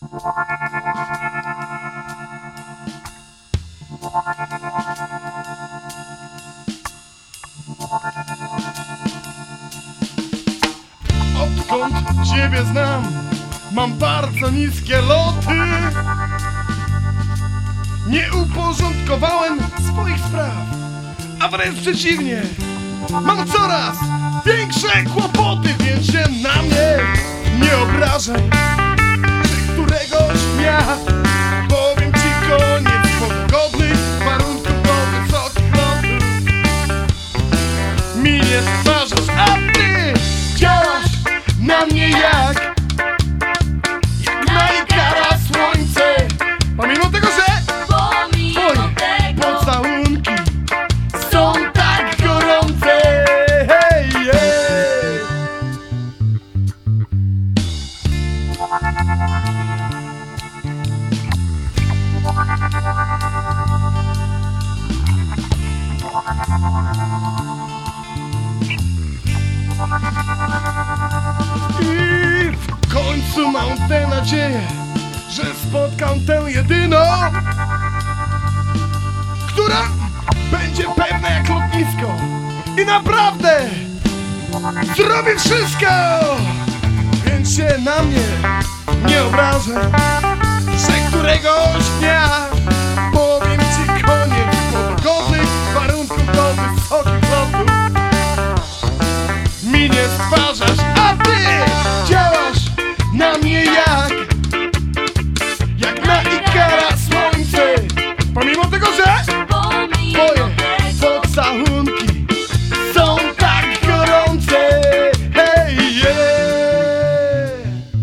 Odkąd Ciebie znam, mam bardzo niskie loty. Nie uporządkowałem swoich spraw, a wręcz przeciwnie, mam coraz większe kłopoty, więc się na mnie nie obrażaj, że któregoś dnia powiem Ci koniec pogodnych warunków do wysokich lotów. Mi nie stwarzasz, a Ty działasz na mnie jak najkara słońce. Pomimo tego, że Twoje pocałunki są tak gorące. Hej, hej. I w końcu mam tę nadzieję, że spotkam tę jedyną, która będzie pewna jak lotnisko i naprawdę zrobi wszystko, więc się na mnie nie obrażaj, że któregoś dnia powiem Ci koniec pogodnych warunków do wysokich lotów. Mi nie stwarzasz, a Ty działasz na mnie jak na ikara słońce. Pomimo tego, że Twoje pocałunki są tak gorące. Hej, yeah.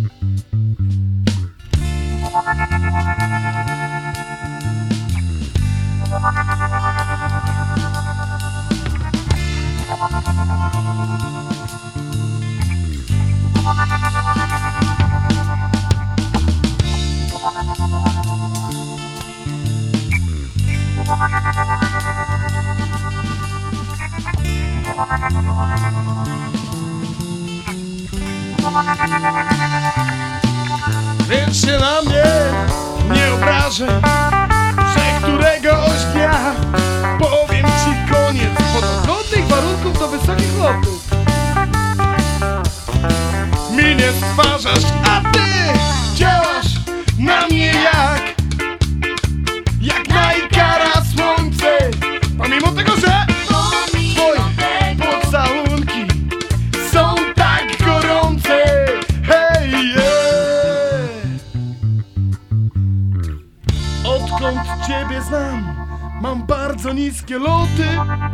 Więc się na mnie nie obrażaj, że któregoś dnia powiem Ci koniec pogodnych warunków do wysokich lotów. Mi nie stwarzasz, a Ty działasz na mnie jak na ikara słońce. Pomimo tego, że Twoje pocałunki są tak gorące. Hej, yeah. Odkąd Ciebie znam, mam bardzo niskie loty.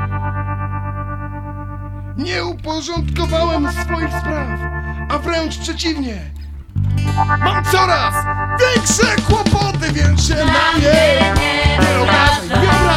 Nie uporządkowałem swoich spraw, a wręcz przeciwnie, mam coraz większe kłopoty, więc się na mnie nie obrażaj.